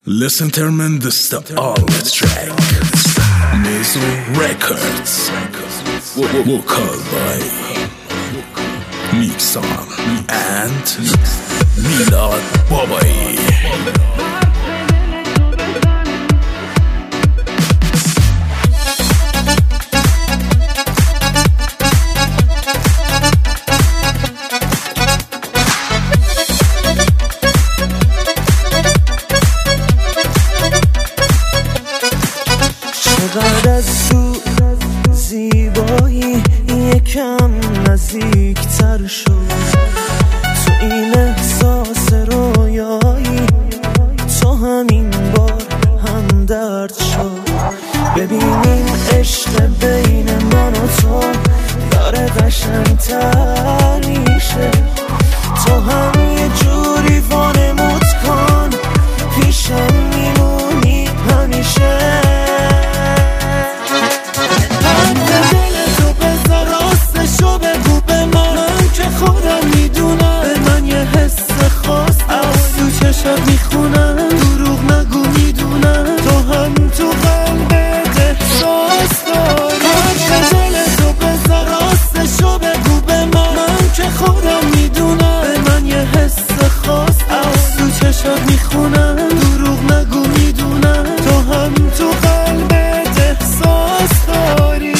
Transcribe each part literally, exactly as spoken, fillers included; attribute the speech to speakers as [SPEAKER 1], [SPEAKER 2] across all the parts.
[SPEAKER 1] Listen Termin, this is the ultimate track. Mazo Records. Vocal by Mixon and Milad Babai.
[SPEAKER 2] چقدر از تو زیبایی یکم نزدیکتر شد، تو این احساس رویایی تو همین بار هم درد شد. ببینیم عشق بین من و تو داره قشنگتر میشه، تو هم یه جوری وانمود کن پیشم میمونی همیشه. شب میخونم دروغ نگو میدونم تو هم تو قلبت احساس داری. هر دل تو بذار راستشو بگو به من، من که خودم میدونم به من یه حس خاص از تو چشم میخونم دروغ نگو میدونم تو هم تو قلبت احساس داری.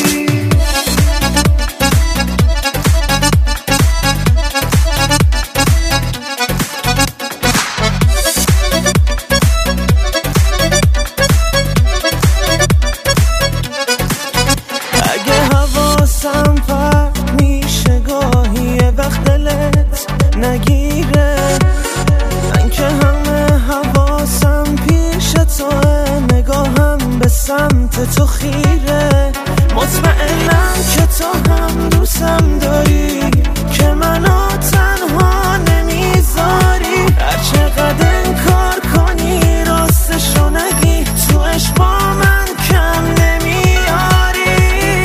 [SPEAKER 2] نگیره من که همه حواسم پیش تو، نگاهم به سمت تو خیره، مطمئنم که تو هم دوستم داری که منو تنها نمیذاری. هر چقدر انکار کنی راستشو نگی تو عشق با من کم نمیاری.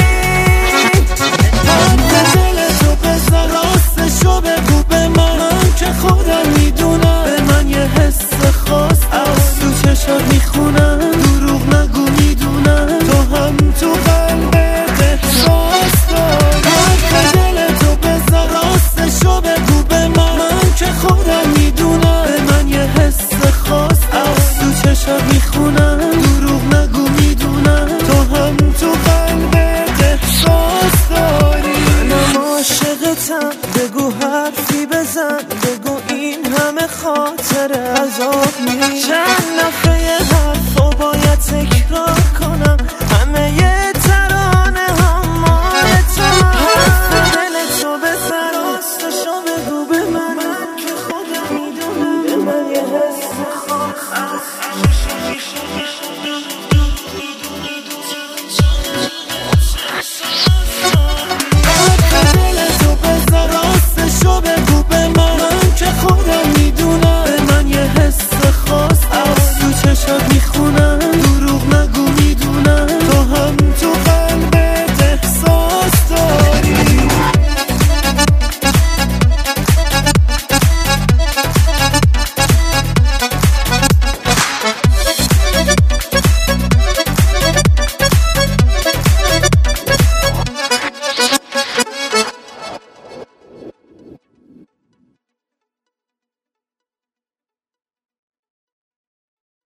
[SPEAKER 2] هر دل تو بذار راستشو بگو به من، که خودم میدونم به من یه حس خاص از تو چشم میخونم دروغ نگو میدونم تو هم تو قلبت احساس داری. هر دل تو بذار راستشو بگو به من، من که خودم میدونم به من یه حس خاص از تو چشم میخونم دروغ نگو میدونم تو هم تو قلبت احساس داری. منم عاشقتم بگو حرفی بزن، بگو این همه خاطر عذاب می چند